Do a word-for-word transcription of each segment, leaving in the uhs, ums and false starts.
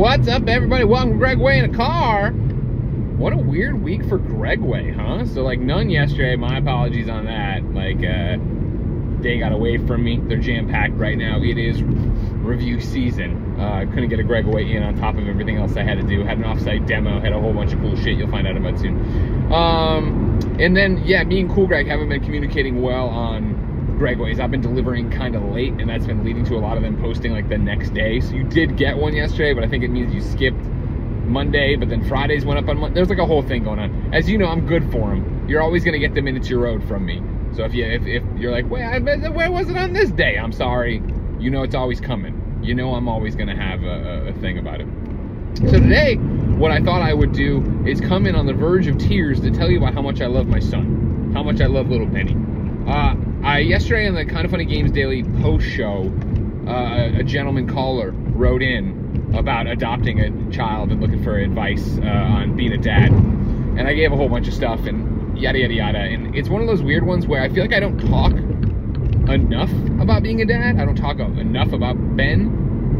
What's up, everybody? Welcome to Greg Way in a Car. What a weird week for Greg Way, huh? So, like, none yesterday. My apologies on that. Like, uh, they got away from me. They're jam-packed right now. It is review season. Uh, I couldn't get a Greg Way in on top of everything else I had to do. Had an off-site demo. Had a whole bunch of cool shit you'll find out about soon. Um, and then, yeah, me and Cool Greg haven't been communicating well on Greg Ways. I've been delivering kind of late, and that's been leading to a lot of them posting like the next day. So you did get one yesterday, but I think it means you skipped Monday, but then Fridays went up on Monday. There's like a whole thing going on. As you know, I'm good for them. You're always going to get the minutes you road from me. So if you if, if you're like, wait, I, where was it on this day? I'm sorry. You know it's always coming. You know I'm always going to have a, a thing about it. So today, what I thought I would do is come in on the verge of tears to tell you about how much I love my son, how much I love little Benny. Uh, I yesterday on the Kind of Funny Games Daily post show, uh, a gentleman caller wrote in about adopting a child and looking for advice uh, on being a dad, and I gave a whole bunch of stuff and yada yada yada. And it's one of those weird ones where I feel like I don't talk enough about being a dad. I don't talk enough about Ben,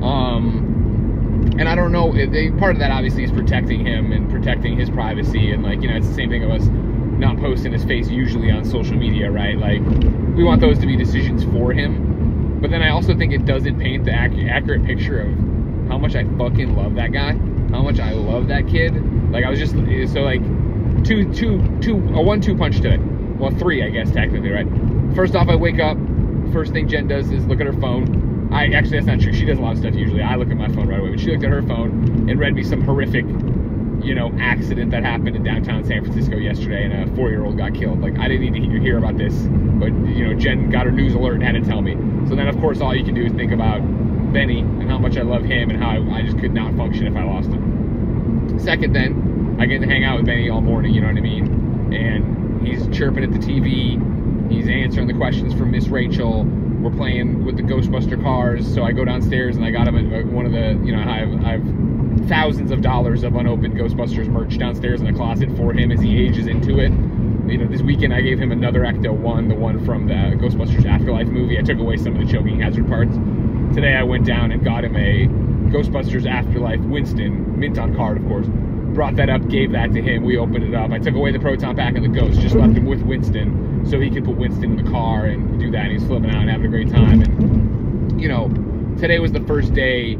um, and I don't know. They, part of that obviously is protecting him and protecting his privacy, and like you know, it's the same thing of us not posting his face usually on social media, right? Like, we want those to be decisions for him. But then I also think it doesn't paint the ac- accurate picture of how much I fucking love that guy, how much I love that kid. Like, I was just, so like, two, two, two, a one-two punch today. Well, three, I guess, technically, right? First off, I wake up, first thing Jen does is look at her phone. I, actually, that's not true. She does a lot of stuff usually. I look at my phone right away. But she looked at her phone and read me some horrific, you know, accident that happened in downtown San Francisco yesterday, and a four-year-old got killed. Like, I didn't need to hear about this, but, you know, Jen got her news alert and had to tell me. So then, of course, all you can do is think about Benny and how much I love him and how I, I just could not function if I lost him. Second, then, I get to hang out with Benny all morning, you know what I mean? And he's chirping at the T V. He's answering the questions from Miss Rachel. We're playing with the Ghostbuster cars. So I go downstairs and I got him a, one of the, you know, I've, I've thousands of dollars of unopened Ghostbusters merch downstairs in the closet for him as he ages into it. You know, this weekend I gave him another Ecto one, the one from the Ghostbusters Afterlife movie. I took away some of the choking hazard parts. Today I went down and got him a Ghostbusters Afterlife Winston, mint on card, of course. Brought that up, gave that to him. We opened it up. I took away the proton pack and the ghost, just left him with Winston so he could put Winston in the car and do that. And he's flipping out and having a great time. And, you know, today was the first day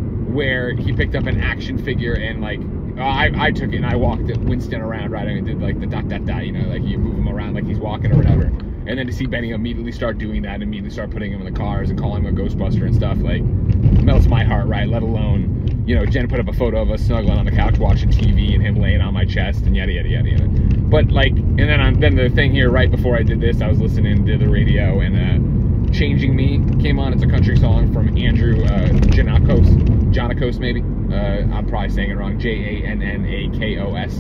where he picked up an action figure and like uh, I, I took it and I walked Winston around, right? I did like the dot dot dot, you know, like you move him around like he's walking or whatever. And then to see Benny immediately start doing that, and immediately start putting him in the cars and calling him a Ghostbuster and stuff, like melts my heart, right? Let alone, you know, Jen put up a photo of us snuggling on the couch watching T V and him laying on my chest and yada yada yada yada. But like, and then on then the thing here right before I did this, I was listening to the radio and uh, Changing Me came on. It's a country song from Andrew uh, Janakos, Janakos maybe. Uh, I'm probably saying it wrong. J A N N A K O S.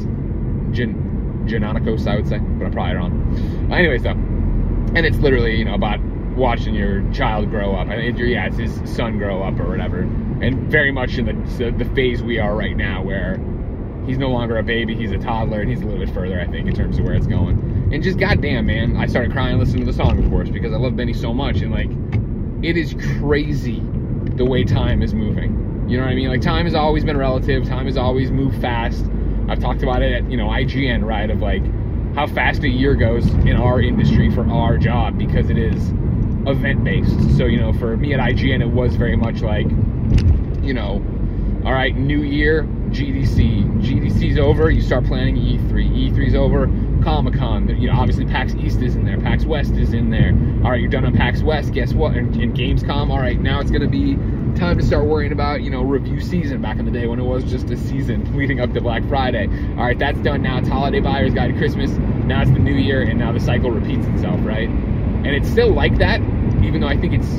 Jan Janakos, I would say, but I'm probably wrong. Uh, anyways, though. And it's literally, you know, about watching your child grow up. I mean, yeah, it's his son grow up or whatever. And very much in the the phase we are right now, where he's no longer a baby, he's a toddler, and he's a little bit further, I think, in terms of where it's going. And just goddamn, man, I started crying listening to the song, of course, because I love Benny so much. And like, it is crazy the way time is moving. You know what I mean? Like, time has always been relative. Time has always moved fast. I've talked about it at, you know, I G N, right? Of like, how fast a year goes in our industry for our job, because it is event-based. So, you know, for me at I G N, it was very much like, you know, all right, new year, G D C. G D C's over, you start planning E three. E three's over, Comic-Con. You know, obviously PAX East is in there, PAX West is in there. All right, you're done on PAX West, guess what? In, in Gamescom, all right, now it's going to be time to start worrying about, you know, review season back in the day when it was just a season leading up to Black Friday. All right, that's done now. It's holiday buyers, guide to Christmas. Now it's the new year, and now the cycle repeats itself, right? And it's still like that, even though I think it's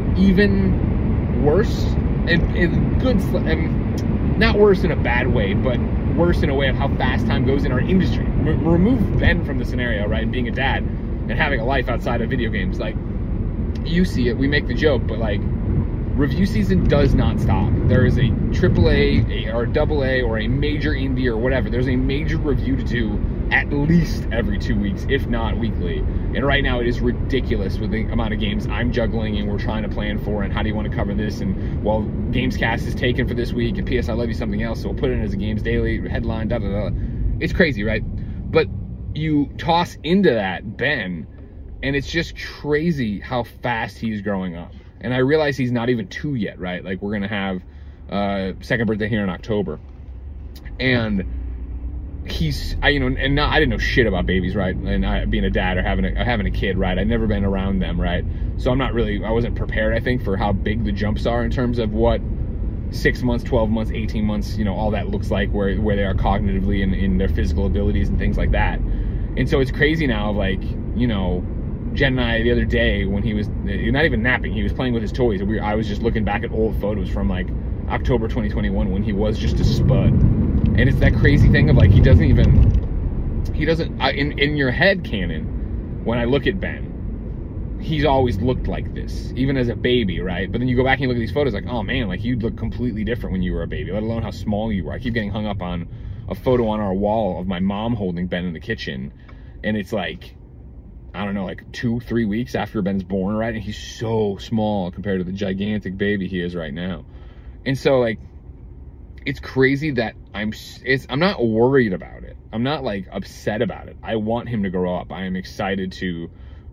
even worse and, and good, and not worse in a bad way, but worse in a way of how fast time goes in our industry. R- remove Ben from the scenario, right? And being a dad and having a life outside of video games. Like, you see it, we make the joke, but like, review season does not stop. There is a triple A, a, or a double A, or a major indie or whatever. There's a major review to do at least every two weeks, if not weekly. And right now it is ridiculous with the amount of games I'm juggling and we're trying to plan for, and how do you want to cover this, and well, Gamescast is taken for this week, and P S I Love You something else, so we'll put it in as a Games Daily headline, da da da. It's crazy, right? But you toss into that Ben, and it's just crazy how fast he's growing up. And I realize he's not even two yet, right? Like, we're gonna have uh second birthday here in October, and he's, I, you know, and not, I didn't know shit about babies, right? And I, being a dad or having a, having a kid, right? I'd never been around them, right? So I'm not really, I wasn't prepared, I think, for how big the jumps are in terms of what six months, twelve months, eighteen months, you know, all that looks like, where, where they are cognitively and in their physical abilities and things like that. And so it's crazy now, like, you know, Jen and I the other day, when he was not even napping, he was playing with his toys. And we, I was just looking back at old photos from like October twenty twenty-one when he was just a spud. And it's that crazy thing of like, he doesn't even, he doesn't, I, in, in your head canon, when I look at Ben, he's always looked like this, even as a baby, right? But then you go back and you look at these photos, like, oh man, like, you'd look completely different when you were a baby, let alone how small you were. I keep getting hung up on a photo on our wall of my mom holding Ben in the kitchen, and it's like, I don't know, like two, three weeks after Ben's born, right? And he's so small compared to the gigantic baby he is right now. And so, like, it's crazy that I'm, it's, I'm not worried about it. I'm not, like, upset about it. I want him to grow up. I am excited to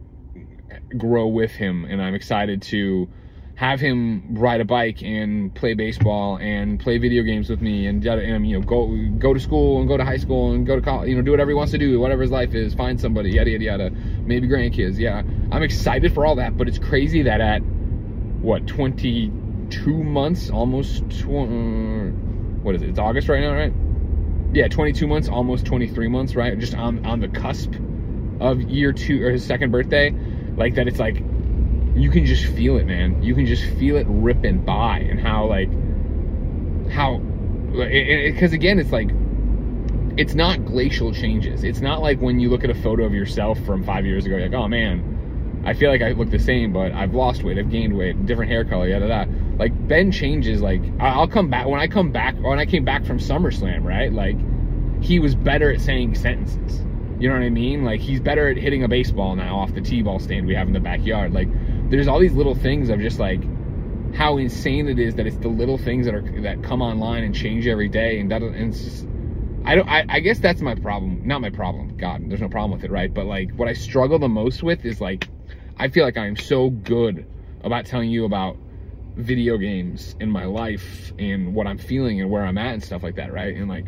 grow with him, and I'm excited to have him ride a bike and play baseball and play video games with me, and, and you know, go go to school and go to high school and go to college, you know, do whatever he wants to do, whatever his life is, find somebody, yada, yada, yada, maybe grandkids. Yeah, I'm excited for all that, but it's crazy that at, what, twenty-two months, almost, tw- what is it, it's August right now, right? Yeah, twenty-two months, almost twenty-three months, right? Just on, on the cusp of year two, or his second birthday, like that, it's like, you can just feel it, man. You can just feel it ripping by, and how, like, how, because again, it's like, it's not glacial changes. It's not like when you look at a photo of yourself from five years ago, you're like, oh man, I feel like I look the same, but I've lost weight, I've gained weight, different hair color, yada, yada. Like, Ben changes, like, I'll come back, when I come back, when I came back from SummerSlam, right, like, he was better at saying sentences. You know what I mean? Like, he's better at hitting a baseball now off the T-ball stand we have in the backyard. Like, there's all these little things of just, like, how insane it is that it's the little things that are that come online and change every day, and that, and it's just, I don't, I, I guess that's my problem. Not my problem. God, there's no problem with it, right? But, like, what I struggle the most with is, like, I feel like I am so good about telling you about video games in my life and what I'm feeling and where I'm at and stuff like that, right? And, like,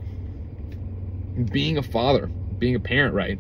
being a father, being a parent, right,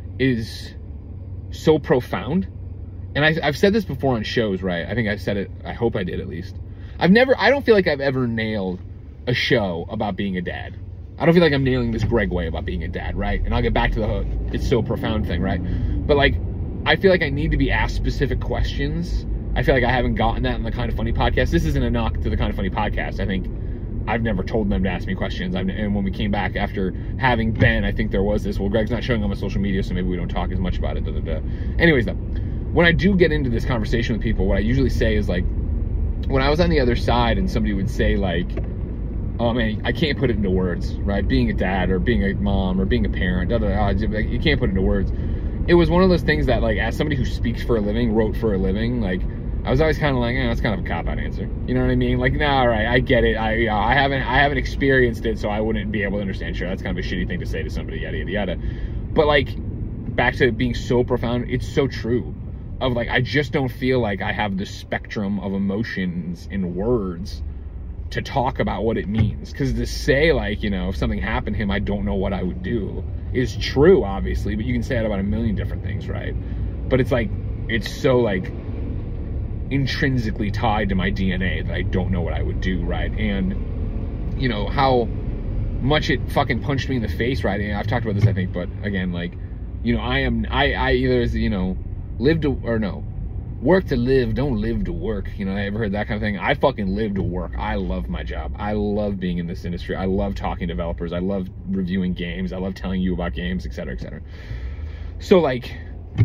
is so profound. And I, I've said this before on shows, right? I think I've said it, I hope I did at least. I've never, I don't feel like I've ever nailed a show about being a dad. I don't feel like I'm nailing this Greg way about being a dad, right? And I'll get back to the it's so profound thing, right? But, like, I feel like I need to be asked specific questions. I feel like I haven't gotten that in the Kind of Funny podcast. This isn't a knock to the Kind of Funny podcast. I think I've never told them to ask me questions. I've, and when we came back after having Ben, I think there was this, well, Greg's not showing up on social media, so maybe we don't talk as much about it. Da, da, da. Anyways, though, when I do get into this conversation with people, what I usually say is, like, when I was on the other side and somebody would say, like, oh man, I can't put it into words, right? Being a dad or being a mom or being a parent, da, da, da, you can't put it into words. It was one of those things that, like, as somebody who speaks for a living, wrote for a living, like, I was always kind of like, eh, that's kind of a cop-out answer. You know what I mean? Like, nah, all right, I get it. I, uh, I haven't, I haven't experienced it, so I wouldn't be able to understand. Sure, that's kind of a shitty thing to say to somebody, yada, yada, yada. But, like, back to it being so profound, it's so true. Of, like, I just don't feel like I have the spectrum of emotions in words to talk about what it means. Because to say, like, you know, if something happened to him, I don't know what I would do, is true, obviously, but you can say that about a million different things, right? But it's like, it's so, like, intrinsically tied to my D N A that I don't know what I would do, right? And, you know, how much it fucking punched me in the face, right? And I've talked about this, I think, but again, like, you know, I am, I, I either, you know, live to, or no, work to live, don't live to work. You know, I ever heard that kind of thing? I fucking live to work. I love my job. I love being in this industry. I love talking to developers. I love reviewing games. I love telling you about games, et cetera, et cetera. So, like,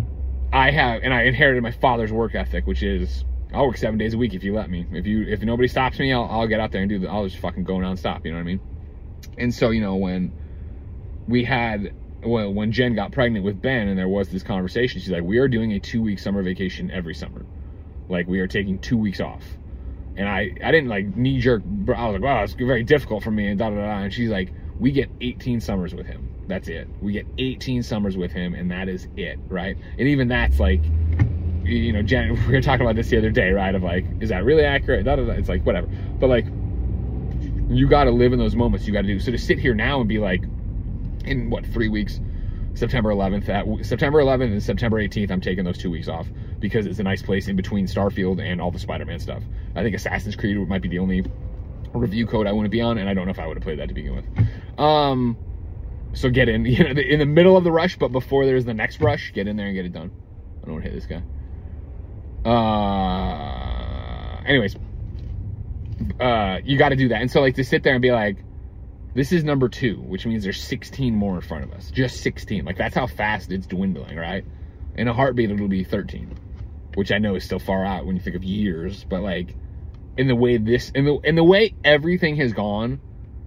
I have, and I inherited my father's work ethic, which is, I'll work seven days a week if you let me. If you, if nobody stops me, I'll, I'll get out there and do the, I'll just fucking go nonstop, you know what I mean? And so, you know, when we had well, when Jen got pregnant with Ben and there was this conversation, she's like, we are doing a two-week summer vacation every summer. Like, we are taking two weeks off. And I, I didn't, like, knee-jerk. I was like, wow, it's very difficult for me, and da-da-da. And she's like, we get eighteen summers with him. That's it. We get eighteen summers with him, and that is it, right? And even that's, like, you know, Jen, we were talking about this the other day, right? Of, like, is that really accurate? Da-da-da. It's like, whatever. But, like, you got to live in those moments. You got to do. So to sit here now and be like, in, what, three weeks, September eleventh, at, September eleventh and September eighteenth, I'm taking those two weeks off because it's a nice place in between Starfield and all the Spider-Man stuff. I think Assassin's Creed might be the only review code I want to be on, and I don't know if I would have played that to begin with. Um, so get in, you know, in the middle of the rush, but before there's the next rush, get in there and get it done. I don't want to hit this guy. Uh, anyways, uh, you got to do that. And so, like, to sit there and be like, this is number two, which means there's sixteen more in front of us. Just sixteen. Like, that's how fast it's dwindling, right? In a heartbeat, it'll be thirteen, which I know is still far out when you think of years, but, like, in the way this, in the, in the way everything has gone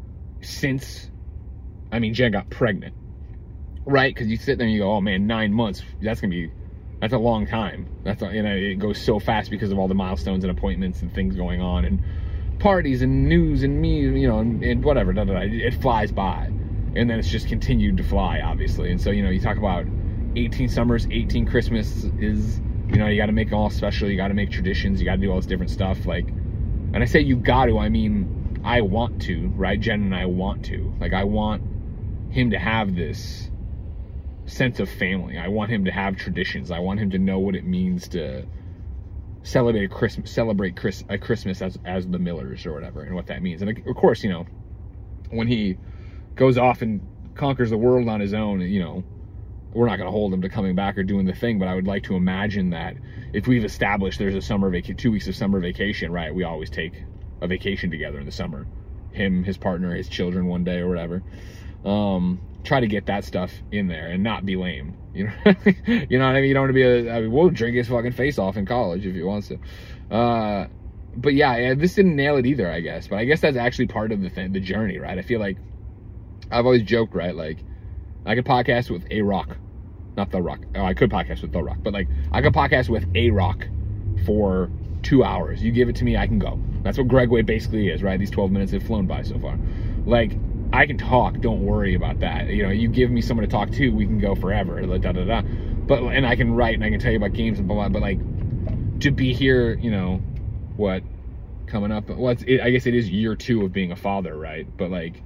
since, I mean, Jen got pregnant, right? Because you sit there and you go, oh, man, nine months, that's going to be, that's a long time. That's, a, you know, it goes so fast because of all the milestones and appointments and things going on and parties and news and me, you know, and, and whatever, da, da, da. It flies by. And then it's just continued to fly, obviously. And so, you know, you talk about eighteen summers, eighteen Christmas is, you know, you got to make it all special. You got to make traditions. You got to do all this different stuff. Like, and I say you got to, I mean, I want to, right? Jen and I want to. Like, I want him to have this sense of family. I want him to have traditions. I want him to know what it means to celebrate a Christmas, celebrate Chris, a Christmas as, as the Millers or whatever, and what that means. And of course, you know, when he goes off and conquers the world on his own, you know, we're not going to hold him to coming back or doing the thing, but I would like to imagine that if we've established there's a summer vacation, two weeks of summer vacation, right? We always take a vacation together in the summer. Him, his partner, his children one day or whatever. Um, try to get that stuff in there and not be lame. You know, you know what I mean? You don't want to be a, I mean, we'll drink his fucking face off in college if he wants to. Uh, but yeah, yeah, this didn't nail it either, I guess. But I guess that's actually part of the thing, the journey, right? I feel like I've always joked, right? Like, I could podcast with A Rock, not The Rock. Oh, I could podcast with The Rock, but like, I could podcast with A Rock for two hours. You give it to me, I can go. That's what Greg Way basically is, right? These twelve minutes have flown by so far. Like, I can talk. Don't worry about that. You know, you give me someone to talk to, we can go forever. Da da da. But and I can write and I can tell you about games and blah blah. But like, to be here, you know, what coming up? Well, it's, it, I guess it is year two of being a father, right? But like,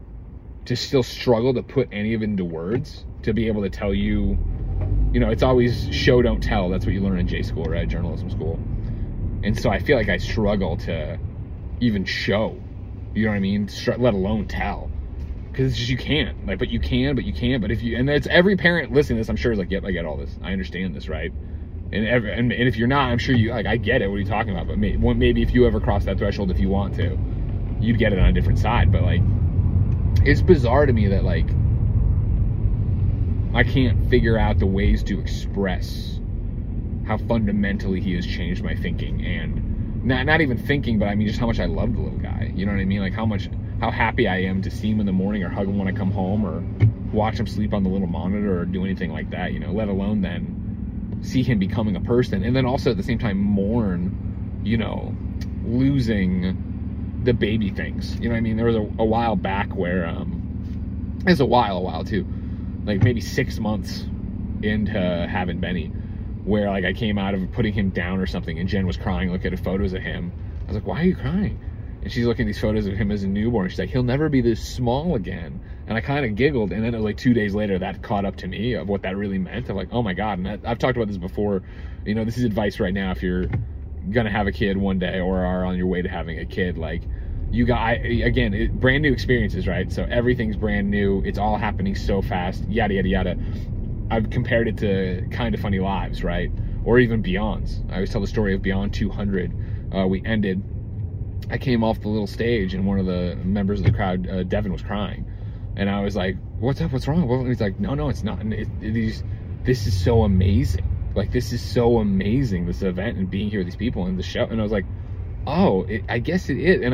to still struggle to put any of it into words, to be able to tell you, you know, it's always show don't tell. That's what you learn in J school, right? Journalism school. And so I feel like I struggle to even show. You know what I mean? Let alone tell. Because it's just, you can't. Like, but you can, but you can't. But if you, and it's every parent listening to this, I'm sure is like, yep, I get all this. I understand this, right? And every, and, and if you're not, I'm sure you, like, I get it. What are you talking about? But maybe, maybe if you ever cross that threshold, if you want to, you'd get it on a different side. But like, it's bizarre to me that like, I can't figure out the ways to express how fundamentally he has changed my thinking, and not not even thinking, but I mean just how much I love the little guy. You know what I mean? Like how much, how happy I am to see him in the morning or hug him when I come home or watch him sleep on the little monitor or do anything like that, you know, let alone then see him becoming a person. And then also at the same time mourn, you know, losing the baby things. You know what I mean? There was a, a while back where, um, it was a while, a while too, like maybe six months into having Benny, where like I came out of putting him down or something and Jen was crying looking at photos of him. I was like, why are you crying? And she's looking at these photos of him as a newborn. She's like, he'll never be this small again. And I kind of giggled. And then it was like two days later that caught up to me of what that really meant. I'm like, oh my God. And that, I've talked about this before. You know, this is advice right now if you're going to have a kid one day or are on your way to having a kid. Like, you got, I, again, it, brand new experiences, right? So everything's brand new. It's all happening so fast, yada, yada, yada. I've compared it to Kind of Funny Lives, right? Or even Beyond's. I always tell the story of Beyond two hundred. Uh, we ended, I came off the little stage and one of the members of the crowd, uh, Devin, was crying. And I was like, what's up? What's wrong? Well, he's like, no, no, it's not. And it, it is, this is so amazing. Like, this is so amazing, this event and being here with these people and the show. And I was like, oh, it, I guess it is. And I,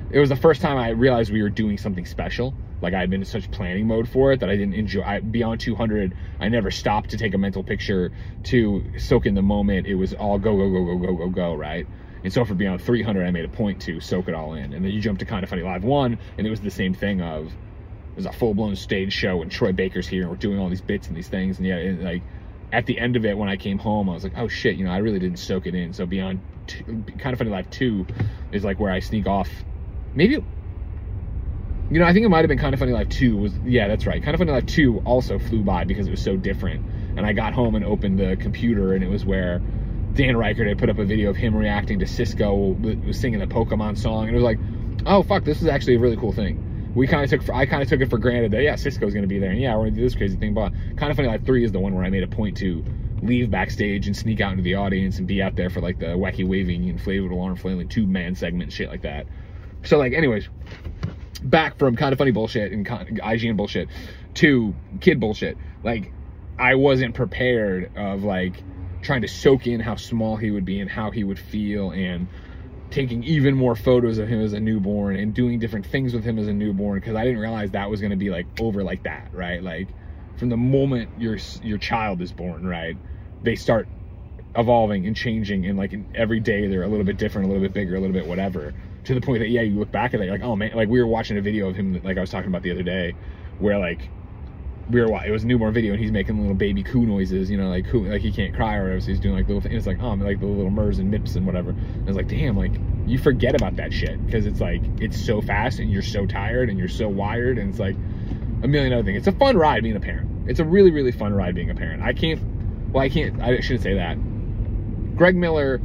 it was the first time I realized we were doing something special. Like, I had been in such planning mode for it that I didn't enjoy. I, beyond two hundred, I never stopped to take a mental picture, to soak in the moment. It was all go, go, go, go, go, go, go, right? And so for beyond three hundred, I made a point to soak it all in. And then you jump to Kinda Funny Live one, and it was the same thing of, it was a full-blown stage show, and Troy Baker's here, and we're doing all these bits and these things. And yeah, and like, at the end of it, when I came home, I was like, oh shit, you know, I really didn't soak it in. So beyond two, Kinda Funny Live two is like where I sneak off. Maybe, you know, I think it might have been Kinda Funny Live two was, yeah, that's right. Kinda Funny Live two also flew by because it was so different. And I got home and opened the computer, and it was where Dan Reichert had put up a video of him reacting to Cisco was singing the Pokemon song. And it was like, oh fuck, this is actually a really cool thing. We kind of took, for, I kind of took it for granted that, yeah, Cisco's going to be there, and yeah, we're going to do this crazy thing. But Kinda Funny Live three is the one where I made a point to leave backstage and sneak out into the audience and be out there for like the wacky waving inflatable alarm flailing tube man segment and shit like that. So like, anyways, back from Kinda Funny bullshit and I G N bullshit to kid bullshit. Like, I wasn't prepared of like trying to soak in how small he would be and how he would feel, and taking even more photos of him as a newborn and doing different things with him as a newborn, because I didn't realize that was going to be like over like that, right? Like, from the moment your your child is born, right, they start evolving and changing, and like in every day they're a little bit different, a little bit bigger, a little bit whatever, to the point that, yeah, you look back at it, you're like, oh man, like we were watching a video of him, like I was talking about the other day, where like we were, it was a newborn video, and he's making little baby coo noises, you know, like coo, like he can't cry or whatever, so he's doing like little things. It's like, oh, like the little murs and mips and whatever. And it's like, damn, like you forget about that shit, because it's like, it's so fast, and you're so tired, and you're so wired, and it's like a million other things. It's a fun ride being a parent. It's a really, really fun ride being a parent. I can't, well, I can't, I shouldn't say that. Greg Miller,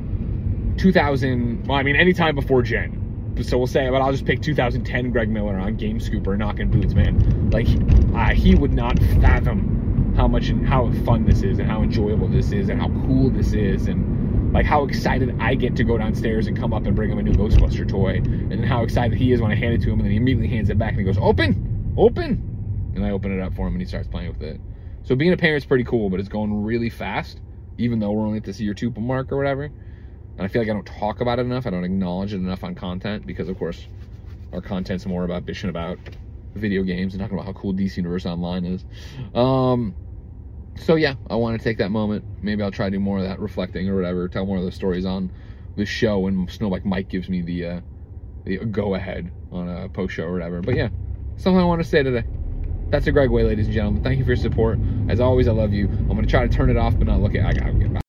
two thousand, well, I mean, anytime before Jen. So we'll say, but I'll just pick two thousand ten Greg Miller on Game Scooper knocking boots, man. Like, uh, he would not fathom how much and how fun this is, and how enjoyable this is, and how cool this is, and like how excited I get to go downstairs and come up and bring him a new Ghostbuster toy, and then how excited he is when I hand it to him, and then he immediately hands it back and he goes, open, open, and I open it up for him, and he starts playing with it. So being a parent's pretty cool, but it's going really fast, even though we're only at this year two mark or whatever. And I feel like I don't talk about it enough. I don't acknowledge it enough on content, because, of course, our content's more about bitching about video games and talking about how cool D C Universe Online is. Um, so, yeah, I want to take that moment. Maybe I'll try to do more of that reflecting or whatever, tell more of those stories on the show when Snowbike Mike gives me the, uh, the go-ahead on a post-show or whatever. But, yeah, something I want to say today. That's a Greg Way, ladies and gentlemen. Thank you for your support. As always, I love you. I'm going to try to turn it off, but not look at it. I got to get back.